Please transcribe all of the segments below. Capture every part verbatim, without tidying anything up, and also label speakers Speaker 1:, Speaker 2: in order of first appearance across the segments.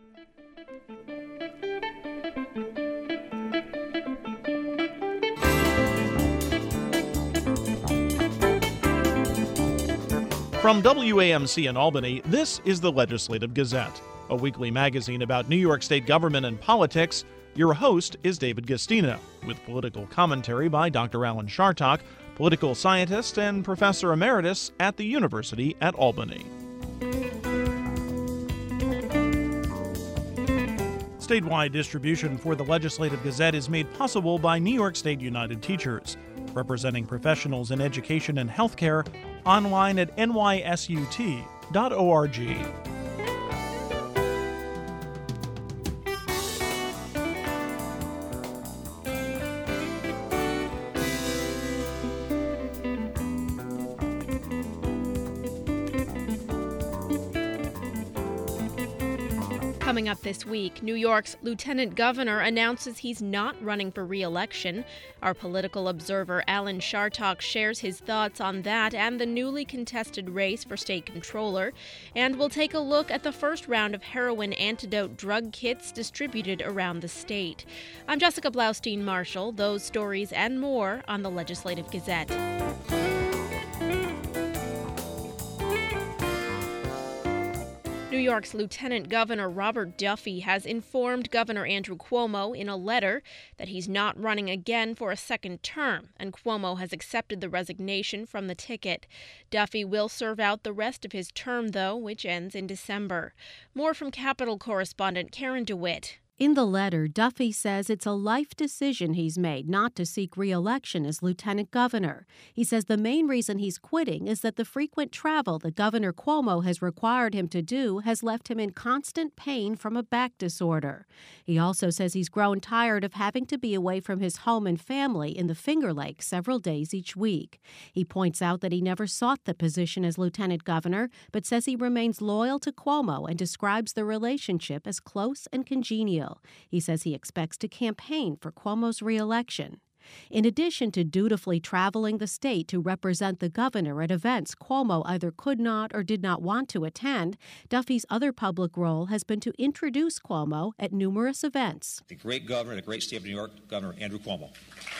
Speaker 1: From W A M C in Albany, this is the Legislative Gazette, a weekly magazine about New York State government and politics. Your host is David Gastino, with political commentary by Doctor Alan Chartock, political scientist and professor emeritus at the University at Albany. Statewide distribution for the Legislative Gazette is made possible by New York State United Teachers, representing professionals in education and healthcare, online at N Y S U T dot org.
Speaker 2: Coming up this week, New York's Lieutenant Governor announces he's not running for re-election. Our political observer Alan Chartock shares his thoughts on that and the newly contested race for state controller. And we'll take a look at the first round of heroin antidote drug kits distributed around the state. I'm Jessica Blaustein-Marshall. Those stories and more on the Legislative Gazette. New York's Lieutenant Governor Robert Duffy has informed Governor Andrew Cuomo in a letter that he's not running again for a second term, and Cuomo has accepted the resignation from the ticket. Duffy will serve out the rest of his term, though, which ends in December. More from Capitol correspondent Karen DeWitt.
Speaker 3: In the letter, Duffy says it's a life decision he's made not to seek re-election as lieutenant governor. He says the main reason he's quitting is that the frequent travel that Governor Cuomo has required him to do has left him in constant pain from a back disorder. He also says he's grown tired of having to be away from his home and family in the Finger Lakes several days each week. He points out that he never sought the position as lieutenant governor, but says he remains loyal to Cuomo and describes the relationship as close and congenial. He says he expects to campaign for Cuomo's re-election. In addition to dutifully traveling the state to represent the governor at events Cuomo either could not or did not want to attend, Duffy's other public role has been to introduce Cuomo at numerous events.
Speaker 4: The great governor, the great state of New York, Governor Andrew Cuomo.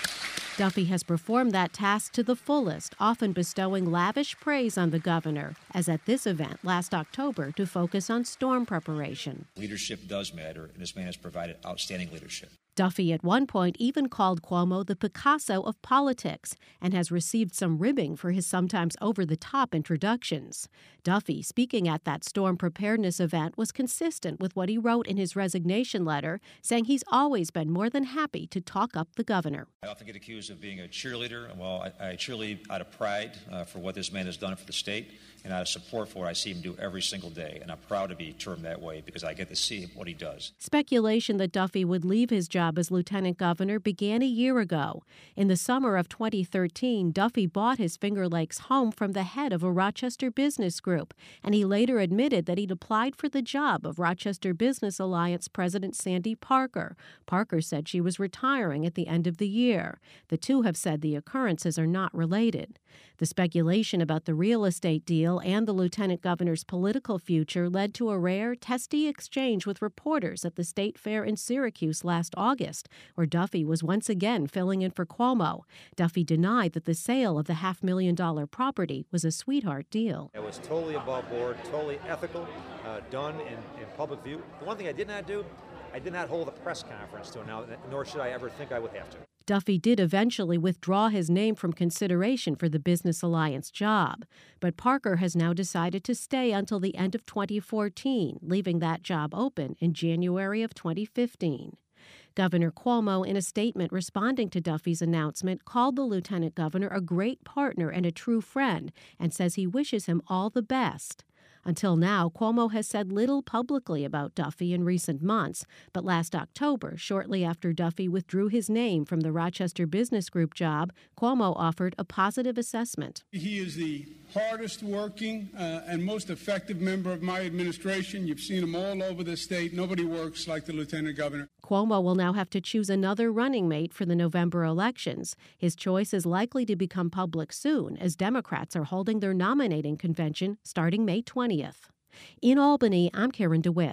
Speaker 3: Duffy has performed that task to the fullest, often bestowing lavish praise on the governor, as at this event last October to focus on storm preparation.
Speaker 4: Leadership does matter, and this man has provided outstanding leadership.
Speaker 3: Duffy at one point even called Cuomo the Picasso of politics and has received some ribbing for his sometimes over-the-top introductions. Duffy, speaking at that storm preparedness event, was consistent with what he wrote in his resignation letter, saying he's always been more than happy to talk up the governor.
Speaker 4: I often get accused of being a cheerleader. Well, I, I cheerlead out of pride uh, for what this man has done for the state and out of support for what I see him do every single day. And I'm proud to be termed that way because I get to see what he does.
Speaker 3: Speculation that Duffy would leave his job as lieutenant governor began a year ago. In the summer of twenty thirteen, Duffy bought his Finger Lakes home from the head of a Rochester business group, and he later admitted that he'd applied for the job of Rochester Business Alliance President Sandy Parker. Parker said she was retiring at the end of the year. The two have said the occurrences are not related. The speculation about the real estate deal and the lieutenant governor's political future led to a rare, testy exchange with reporters at the State Fair in Syracuse last August, where Duffy was once again filling in for Cuomo. Duffy denied that the sale of the half-million dollar property was a sweetheart deal.
Speaker 5: It was totally above board, totally ethical, uh, done in, in public view. The one thing I did not do, I did not hold a press conference to announce, nor should I ever think I would have to.
Speaker 3: Duffy did eventually withdraw his name from consideration for the Business Alliance job, but Parker has now decided to stay until the end of twenty fourteen, leaving that job open in January of twenty fifteen. Governor Cuomo, in a statement responding to Duffy's announcement, called the lieutenant governor a great partner and a true friend and says he wishes him all the best. Until now, Cuomo has said little publicly about Duffy in recent months, but last October, shortly after Duffy withdrew his name from the Rochester Business Group job, Cuomo offered a positive assessment.
Speaker 6: He is the hardest working uh, and most effective member of my administration. You've seen him all over the state. Nobody works like the lieutenant governor.
Speaker 3: Cuomo will now have to choose another running mate for the November elections. His choice is likely to become public soon, as Democrats are holding their nominating convention starting May twentieth. In Albany, I'm Karen DeWitt.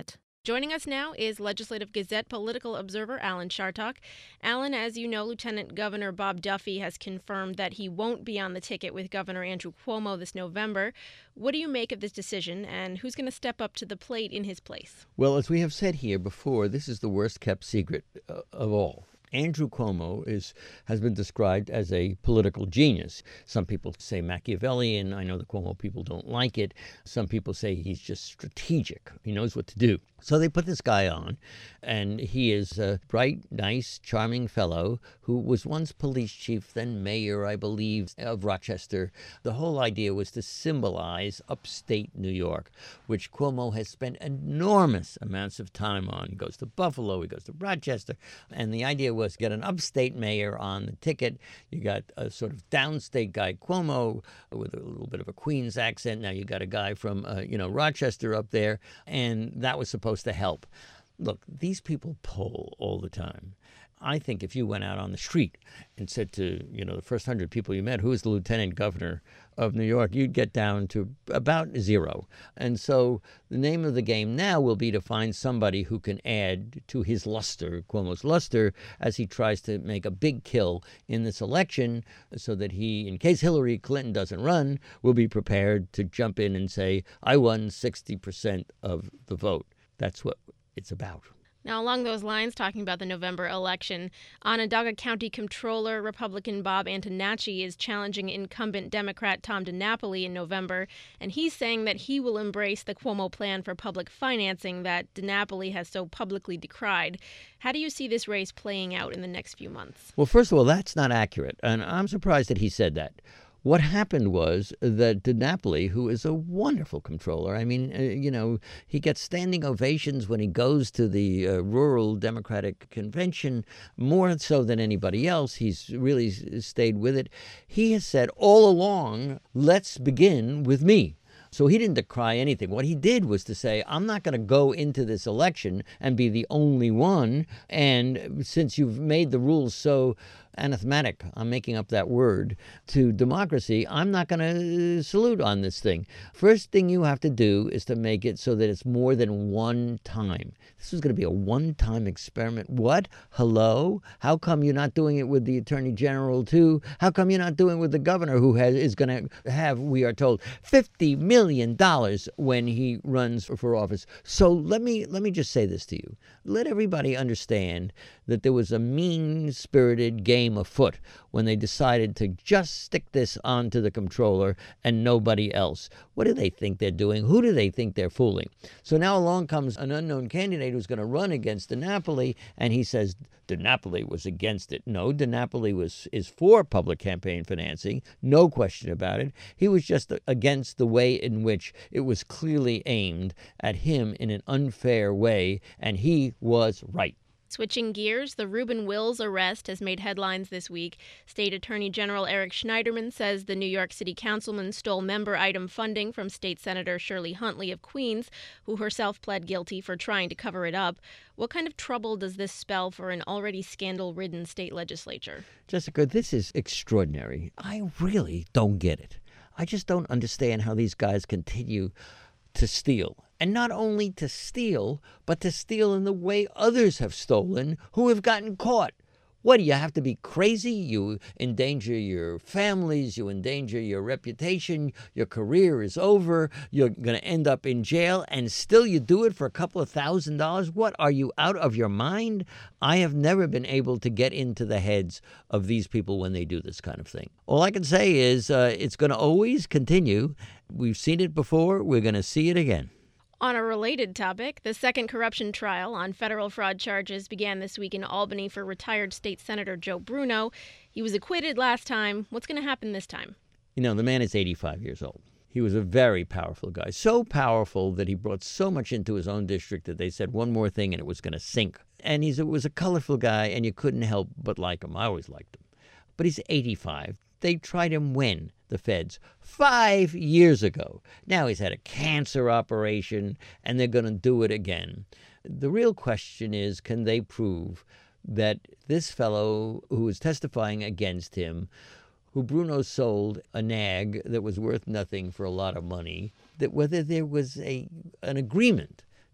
Speaker 2: Joining us now is Legislative Gazette political observer Alan Chartock. Alan, as you know, Lieutenant Governor Bob Duffy has confirmed that he won't be on the ticket with Governor Andrew Cuomo this November. What do you make of this decision, and who's going to step up to the plate in his place?
Speaker 7: Well, as we have said here before, this is the worst-kept secret uh, of all. Andrew Cuomo is has been described as a political genius. Some people say Machiavellian. I know the Cuomo people don't like it. Some people say he's just strategic. He knows what to do. So they put this guy on, and he is a bright, nice, charming fellow who was once police chief, then mayor, I believe, of Rochester. The whole idea was to symbolize upstate New York, which Cuomo has spent enormous amounts of time on. He goes to Buffalo, he goes to Rochester, and the idea was get an upstate mayor on the ticket. You got a sort of downstate guy, Cuomo, with a little bit of a Queens accent. Now you got a guy from, uh, you know, Rochester up there, and that was supposed to help. Look, these people poll all the time. I think if you went out on the street and said to, you know, the first hundred people you met, who is the lieutenant governor of New York, you'd get down to about zero. And so the name of the game now will be to find somebody who can add to his luster, Cuomo's luster, as he tries to make a big kill in this election so that he, in case Hillary Clinton doesn't run, will be prepared to jump in and say, I won sixty percent of the vote. That's what it's about.
Speaker 2: Now, along those lines, talking about the November election, Onondaga County Comptroller Republican Bob Antonacci is challenging incumbent Democrat Tom DiNapoli in November, and he's saying that he will embrace the Cuomo plan for public financing that DiNapoli has so publicly decried. How do you see this race playing out in the next few months?
Speaker 7: Well, first of all, that's not accurate, and I'm surprised that he said that. What happened was that DiNapoli, who is a wonderful comptroller, I mean, uh, you know, he gets standing ovations when he goes to the uh, rural Democratic convention, more so than anybody else. He's really stayed with it. He has said all along, let's begin with me. So he didn't decry anything. What he did was to say, I'm not going to go into this election and be the only one. And since you've made the rules so anathematic, I'm making up that word, to democracy, I'm not going to salute on this thing. First thing you have to do is to make it so that it's more than one time. This is going to be a one-time experiment. What? Hello? How come you're not doing it with the Attorney General, too? How come you're not doing it with the governor, who has, is going to have, we are told, fifty million dollars when he runs for office? So let me let me just say this to you. Let everybody understand that there was a mean-spirited game afoot when they decided to just stick this onto the comptroller and nobody else. What do they think they're doing? Who do they think they're fooling? So now along comes an unknown candidate who's going to run against DiNapoli, and he says DiNapoli was against it. No, DiNapoli was is for public campaign financing, no question about it. He was just against the way in which it was clearly aimed at him in an unfair way, and he was right.
Speaker 2: Switching gears, the Reuben Wills arrest has made headlines this week. State Attorney General Eric Schneiderman says the New York City councilman stole member item funding from State Senator Shirley Huntley of Queens, who herself pled guilty for trying to cover it up. What kind of trouble does this spell for an already scandal-ridden state legislature?
Speaker 7: Jessica, this is extraordinary. I really don't get it. I just don't understand how these guys continue to steal. And not only to steal, but to steal in the way others have stolen who have gotten caught. What, do you have to be crazy? You endanger your families, you endanger your reputation, your career is over, you're going to end up in jail, and still you do it for a couple of thousand dollars? What, are you out of your mind? I have never been able to get into the heads of these people when they do this kind of thing. All I can say is uh, it's going to always continue. We've seen it before, we're going to see it again.
Speaker 2: On a related topic, the second corruption trial on federal fraud charges began this week in Albany for retired state senator Joe Bruno. He was acquitted last time. What's going to happen this time?
Speaker 7: You know, the man is eighty-five years old. He was a very powerful guy, so powerful that he brought so much into his own district that they said one more thing and it was going to sink. And he was a colorful guy, and you couldn't help but like him. I always liked him. But he's eighty-five. They tried him when? The feds. Five years ago. Now he's had a cancer operation, and they're going to do it again. The real question is, can they prove that this fellow who is testifying against him, who Bruno sold a nag that was worth nothing for a lot of money, that whether there was a an agreement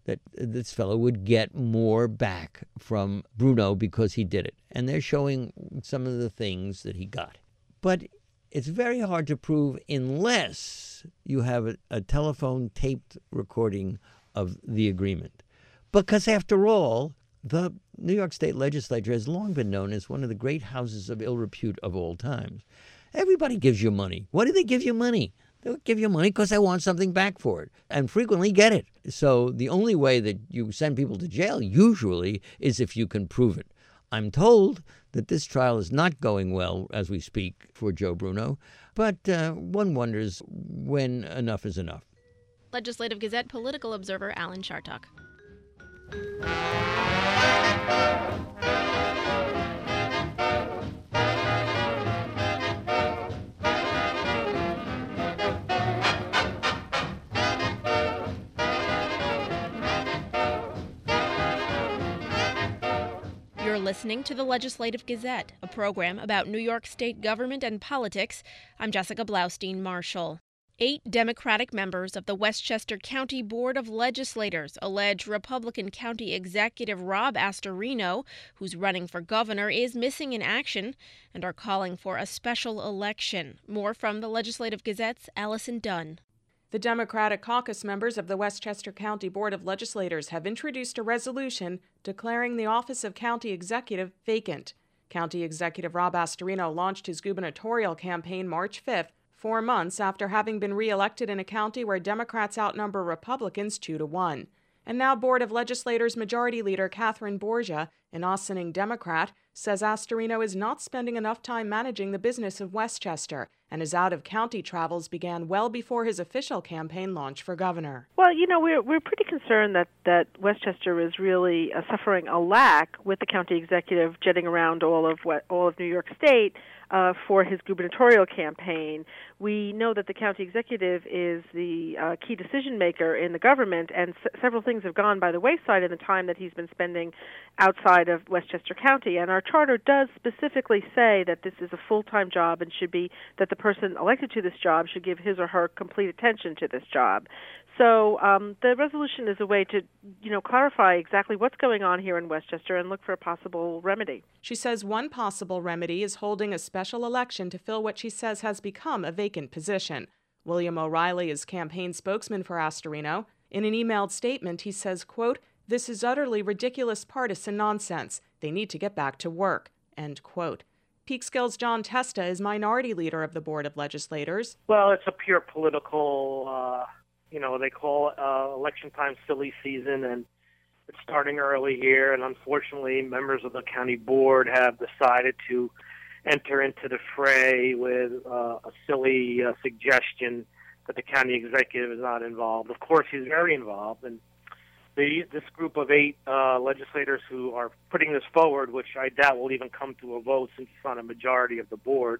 Speaker 7: that this fellow would get more back from Bruno because he did it. And they're showing some of the things that he got. But it's very hard to prove unless you have a, a telephone taped recording of the agreement. Because after all, the New York State Legislature has long been known as one of the great houses of ill repute of all times. Everybody gives you money. Why do they give you money? They'll give you money because they want something back for it, and frequently get it. So the only way that you send people to jail usually is if you can prove it. I'm told that this trial is not going well as we speak for Joe Bruno, but uh, one wonders when enough is enough.
Speaker 2: Legislative Gazette political observer Alan Chartock. You're listening to the Legislative Gazette, a program about New York State government and politics. I'm Jessica Blaustein-Marshall. Eight Democratic members of the Westchester County Board of Legislators allege Republican County Executive Rob Astorino, who's running for governor, is missing in action and are calling for a special election. More from the Legislative Gazette's Allison Dunn.
Speaker 8: The Democratic caucus members of the Westchester County Board of Legislators have introduced a resolution declaring the office of county executive vacant. County Executive Rob Astorino launched his gubernatorial campaign March fifth, four months after having been reelected in a county where Democrats outnumber Republicans two to one. And now Board of Legislators Majority Leader Catherine Borgia, an Ossining Democrat, says Astorino is not spending enough time managing the business of Westchester, and his out-of-county travels began well before his official campaign launch for governor.
Speaker 9: Well, you know, we're we're pretty concerned that, that Westchester is really uh, suffering a lack with the county executive jetting around all of what, all of New York State uh, for his gubernatorial campaign. We know that the county executive is the uh, key decision maker in the government, and s- several things have gone by the wayside in the time that he's been spending outside of Westchester County. And our charter does specifically say that this is a full-time job and should be that the person elected to this job should give his or her complete attention to this job. So um, the resolution is a way to, you know, clarify exactly what's going on here in Westchester and look for a possible remedy.
Speaker 8: She says one possible remedy is holding a special election to fill what she says has become a vacant position. William O'Reilly is campaign spokesman for Astorino. In an emailed statement, he says, quote, "This is utterly ridiculous partisan nonsense. They need to get back to work," end quote. Peekskill's John Testa is minority leader of the Board of Legislators.
Speaker 10: Well, it's a pure political, uh, you know, they call it uh, election time silly season, and it's starting early here, and unfortunately members of the county board have decided to enter into the fray with uh, a silly uh, suggestion that the county executive is not involved. Of course, he's very involved, and the, this group of eight uh, legislators who are putting this forward, which I doubt will even come to a vote since it's not a majority of the board,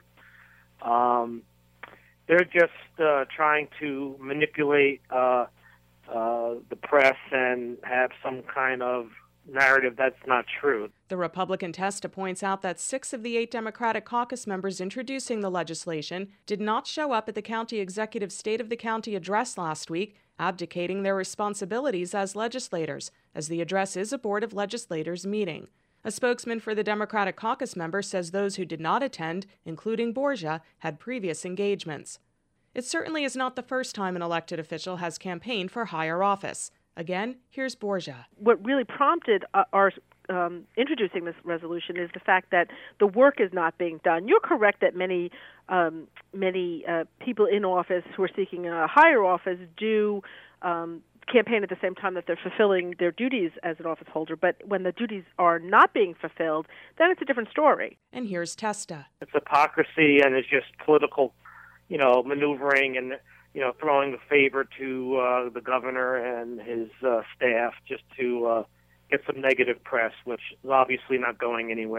Speaker 10: um, they're just uh, trying to manipulate uh, uh, the press and have some kind of narrative that's not true.
Speaker 8: The Republican Testa points out that six of the eight Democratic caucus members introducing the legislation did not show up at the county executive's State of the County address last week, abdicating their responsibilities as legislators, as the address is a Board of Legislators meeting. A spokesman for the Democratic caucus member says those who did not attend, including Borgia, had previous engagements. It certainly is not the first time an elected official has campaigned for higher office. Again, here's Borgia.
Speaker 9: What really prompted uh, our um, introducing this resolution is the fact that the work is not being done. You're correct that many um, many uh, people in office who are seeking a higher office do um, campaign at the same time that they're fulfilling their duties as an office holder. But when the duties are not being fulfilled, then it's a different story.
Speaker 8: And here's Testa.
Speaker 10: It's hypocrisy, and it's just political, you know, maneuvering and, you know, throwing the favor to uh, the governor and his uh, staff just to uh, get some negative press, which is obviously not going anywhere.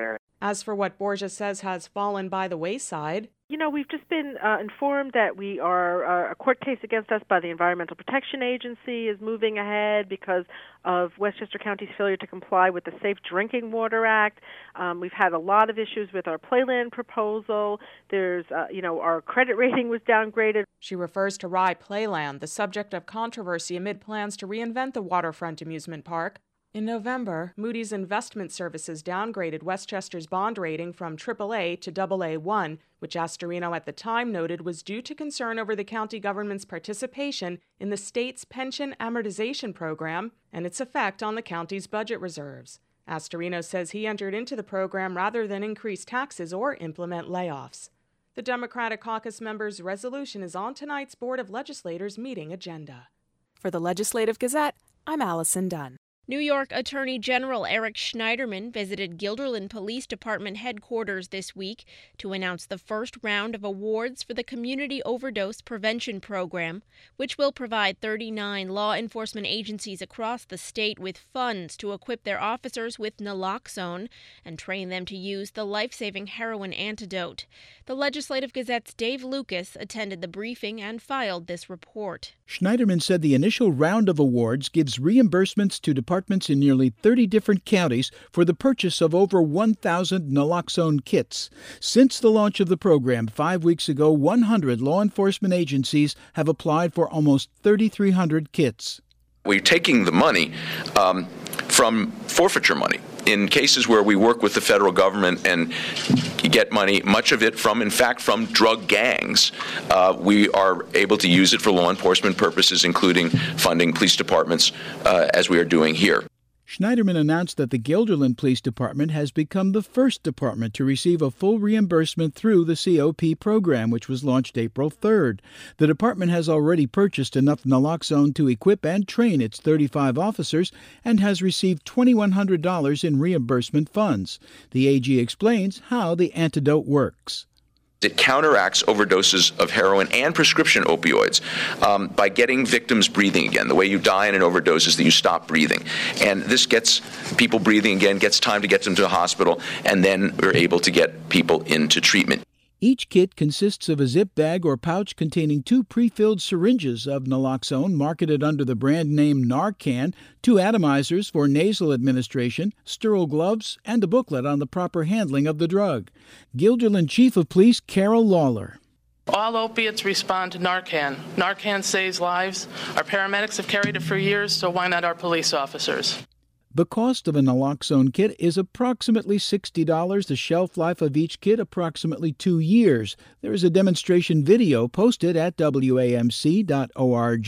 Speaker 8: As for what Borgia says has fallen by the wayside,
Speaker 9: You know, we've just been uh, informed that we are uh, a court case against us by the Environmental Protection Agency is moving ahead because of Westchester County's failure to comply with the Safe Drinking Water Act. Um, we've had a lot of issues with our Playland proposal. There's, uh, you know, our credit rating was downgraded.
Speaker 8: She refers to Rye Playland, the subject of controversy amid plans to reinvent the waterfront amusement park. In November, Moody's Investment Services downgraded Westchester's bond rating from triple A to double A one, which Astorino at the time noted was due to concern over the county government's participation in the state's pension amortization program and its effect on the county's budget reserves. Astorino says he entered into the program rather than increase taxes or implement layoffs. The Democratic caucus members' resolution is on tonight's Board of Legislators meeting agenda.
Speaker 11: For the Legislative Gazette, I'm Allison Dunn.
Speaker 2: New York Attorney General Eric Schneiderman visited Guilderland Police Department headquarters this week to announce the first round of awards for the Community Overdose Prevention Program, which will provide thirty-nine law enforcement agencies across the state with funds to equip their officers with naloxone and train them to use the life-saving heroin antidote. The Legislative Gazette's Dave Lucas attended the briefing and filed this report.
Speaker 12: Schneiderman said the initial round of awards gives reimbursements to departments in nearly thirty different counties for the purchase of over one thousand naloxone kits. Since the launch of the program five weeks ago, one hundred law enforcement agencies have applied for almost thirty-three hundred kits.
Speaker 13: We're taking the money um, from forfeiture money. In cases where we work with the federal government and get money, much of it from, in fact, from drug gangs, uh, we are able to use it for law enforcement purposes, including funding police departments, uh, as we are doing here.
Speaker 12: Schneiderman announced that the Guilderland Police Department has become the first department to receive a full reimbursement through the C O P program, which was launched April third. The department has already purchased enough naloxone to equip and train its thirty-five officers and has received two thousand one hundred dollars in reimbursement funds. The A G explains how the antidote works.
Speaker 13: It counteracts overdoses of heroin and prescription opioids um, by getting victims breathing again. The way you die in an overdose is that you stop breathing. And this gets people breathing again, gets time to get them to the hospital, and then we're able to get people into treatment.
Speaker 12: Each kit consists of a zip bag or pouch containing two pre-filled syringes of naloxone marketed under the brand name Narcan, two atomizers for nasal administration, sterile gloves, and a booklet on the proper handling of the drug. Guilderland Chief of Police Carol Lawler.
Speaker 14: All opiates respond to Narcan. Narcan saves lives. Our paramedics have carried it for years, so why not our police officers?
Speaker 12: The cost of a naloxone kit is approximately sixty dollars. The shelf life of each kit approximately two years. There is a demonstration video posted at W A M C dot org.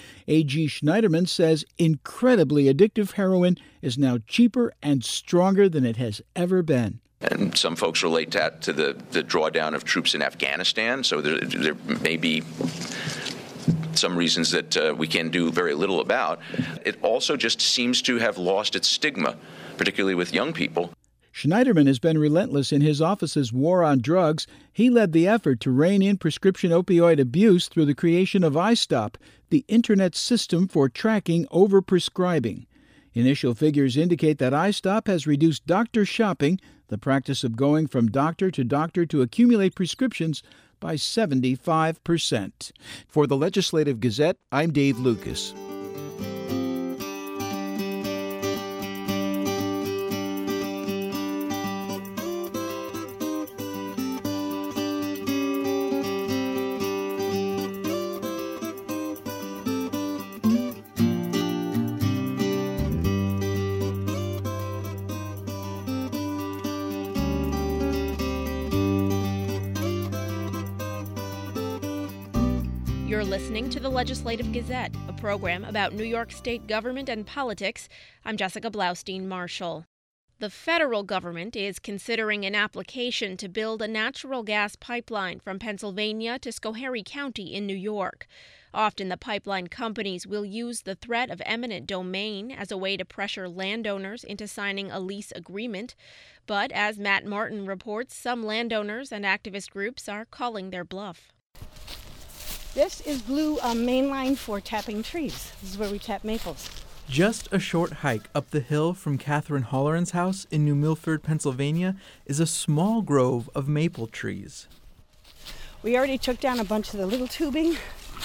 Speaker 12: A G Schneiderman says incredibly addictive heroin is now cheaper and stronger than it has ever been.
Speaker 13: And some folks relate that to the, the drawdown of troops in Afghanistan, so there, there may be some reasons that uh, we can do very little about. It also just seems to have lost its stigma, particularly with young people.
Speaker 12: Schneiderman has been relentless in his office's war on drugs. He led the effort to rein in prescription opioid abuse through the creation of iStop, the Internet system for tracking overprescribing. Initial figures indicate that iStop has reduced doctor shopping, the practice of going from doctor to doctor to accumulate prescriptions, by seventy-five percent. For the Legislative Gazette, I'm Dave Lucas.
Speaker 2: You're listening to the Legislative Gazette, a program about New York State government and politics. I'm Jessica Blaustein-Marshall. The federal government is considering an application to build a natural gas pipeline from Pennsylvania to Schoharie County in New York. Often the pipeline companies will use the threat of eminent domain as a way to pressure landowners into signing a lease agreement. But as Matt Martin reports, some landowners and activist groups are calling their bluff.
Speaker 15: This is blue um, main line for tapping trees. This is where we tap maples. Just a short hike up the hill from Catherine Holleran's house in New Milford, Pennsylvania, is a small grove of maple trees.
Speaker 16: We already took down a bunch of the little tubing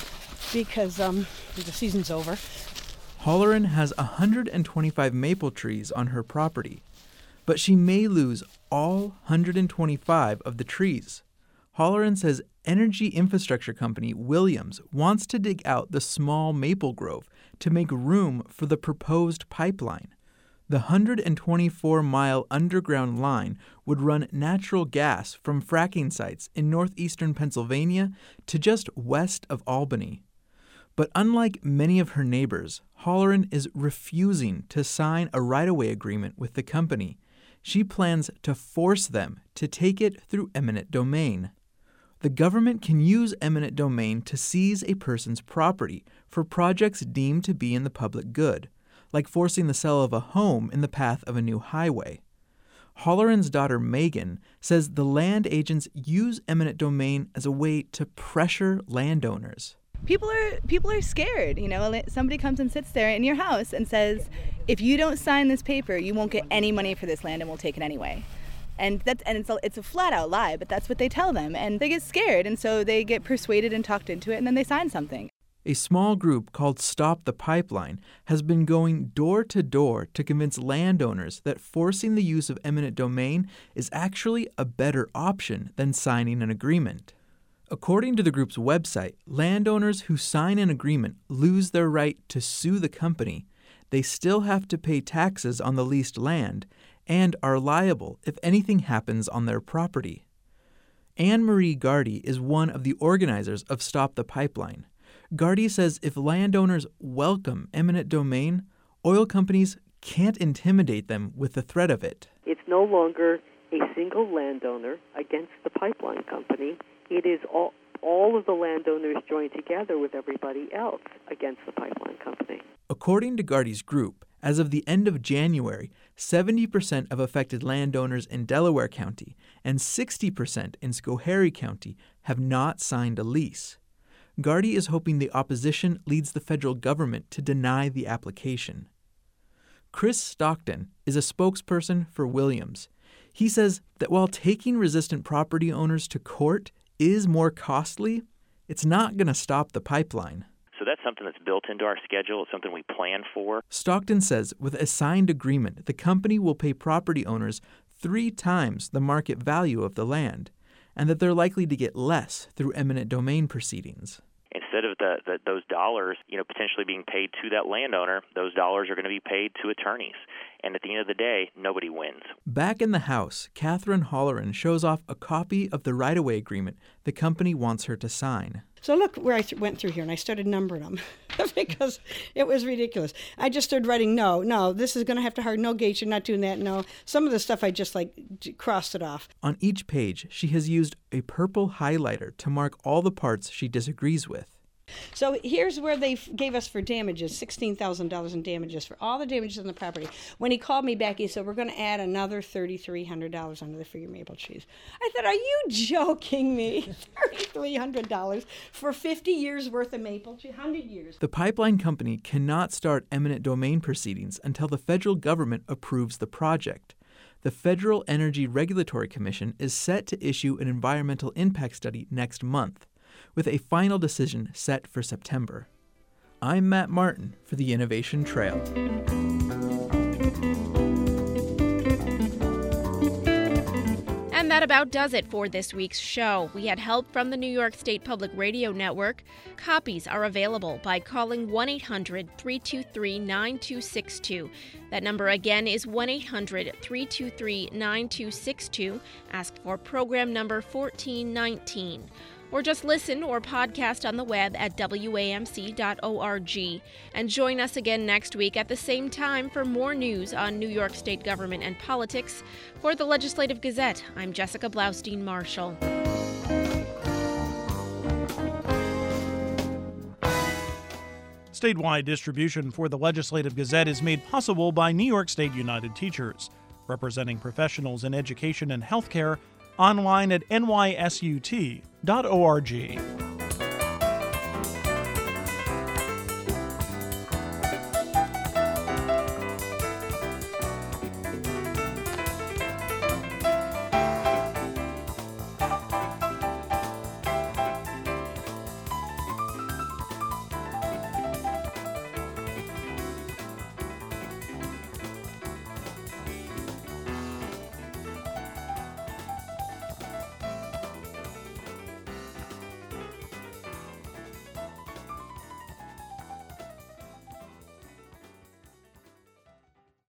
Speaker 16: because um, the season's over.
Speaker 15: Holleran has one hundred twenty-five maple trees on her property, but she may lose all one hundred twenty-five of the trees. Holleran says energy infrastructure company Williams wants to dig out the small maple grove to make room for the proposed pipeline. The one hundred twenty-four mile underground line would run natural gas from fracking sites in northeastern Pennsylvania to just west of Albany. But unlike many of her neighbors, Holleran is refusing to sign a right-of-way agreement with the company. She plans to force them to take it through eminent domain. The government can use eminent domain to seize a person's property for projects deemed to be in the public good, like forcing the sale of a home in the path of a new highway. Holleran's daughter Megan says the land agents use eminent domain as a way to pressure landowners.
Speaker 17: People are people are scared, you know. Somebody comes and sits there in your house and says, if you don't sign this paper, you won't get any money for this land and we'll take it anyway. And that's and it's a, it's a flat out lie, but that's what they tell them. And they get scared, and so they get persuaded and talked into it, and then they sign something.
Speaker 15: A small group called Stop the Pipeline has been going door to door to convince landowners that forcing the use of eminent domain is actually a better option than signing an agreement. According to the group's website, landowners who sign an agreement lose their right to sue the company. They still have to pay taxes on the leased land and are liable if anything happens on their property. Anne Marie Gardy is one of the organizers of Stop the Pipeline. Gardy says if landowners welcome eminent domain, oil companies can't intimidate them with the threat of it.
Speaker 18: It's no longer a single landowner against the pipeline company. It is all, all of the landowners joined together with everybody else against the pipeline company.
Speaker 15: According to Gardy's group, as of the end of January, seventy percent of affected landowners in Delaware County and sixty percent in Schoharie County have not signed a lease. Gardy is hoping the opposition leads the federal government to deny the application. Chris Stockton is a spokesperson for Williams. He says that while taking resistant property owners to court is more costly, it's not going to stop the pipeline.
Speaker 19: So that's something that's built into our schedule. It's something we plan for.
Speaker 15: Stockton says with a signed agreement, the company will pay property owners three times the market value of the land, and that they're likely to get less through eminent domain proceedings.
Speaker 19: Instead of the, the, those dollars, you know, potentially being paid to that landowner, those dollars are going to be paid to attorneys. And at the end of the day, nobody wins.
Speaker 15: Back in the house, Catherine Holleran shows off a copy of the right-of-way agreement the company wants her to sign.
Speaker 16: So look where I th- went through here, and I started numbering them because it was ridiculous. I just started writing, no, no, this is going to have to hard, no gates, you're not doing that, no. Some of the stuff I just, like, j- crossed it off.
Speaker 15: On each page, she has used a purple highlighter to mark all the parts she disagrees with.
Speaker 16: So here's where they f- gave us for damages, sixteen thousand dollars in damages for all the damages on the property. When he called me back, he said, we're going to add another three thousand three hundred dollars under the figure maple trees. I thought, are you joking me? three thousand three hundred dollars for fifty years worth of maple trees, one hundred years.
Speaker 15: The pipeline company cannot start eminent domain proceedings until the federal government approves the project. The Federal Energy Regulatory Commission is set to issue an environmental impact study next month, with a final decision set for September. I'm Matt Martin for the Innovation Trail.
Speaker 2: And that about does it for this week's show. We had help from the New York State Public Radio Network. Copies are available by calling one eight hundred three two three nine two six two. That number again is one eight hundred three two three nine two six two. Ask for program number fourteen nineteen. Or just listen or podcast on the web at W A M C dot org. And join us again next week at the same time for more news on New York State government and politics. For the Legislative Gazette, I'm Jessica Blaustein Marshall.
Speaker 1: Statewide distribution for the Legislative Gazette is made possible by New York State United Teachers, representing professionals in education and healthcare, online at N Y S U T dot org.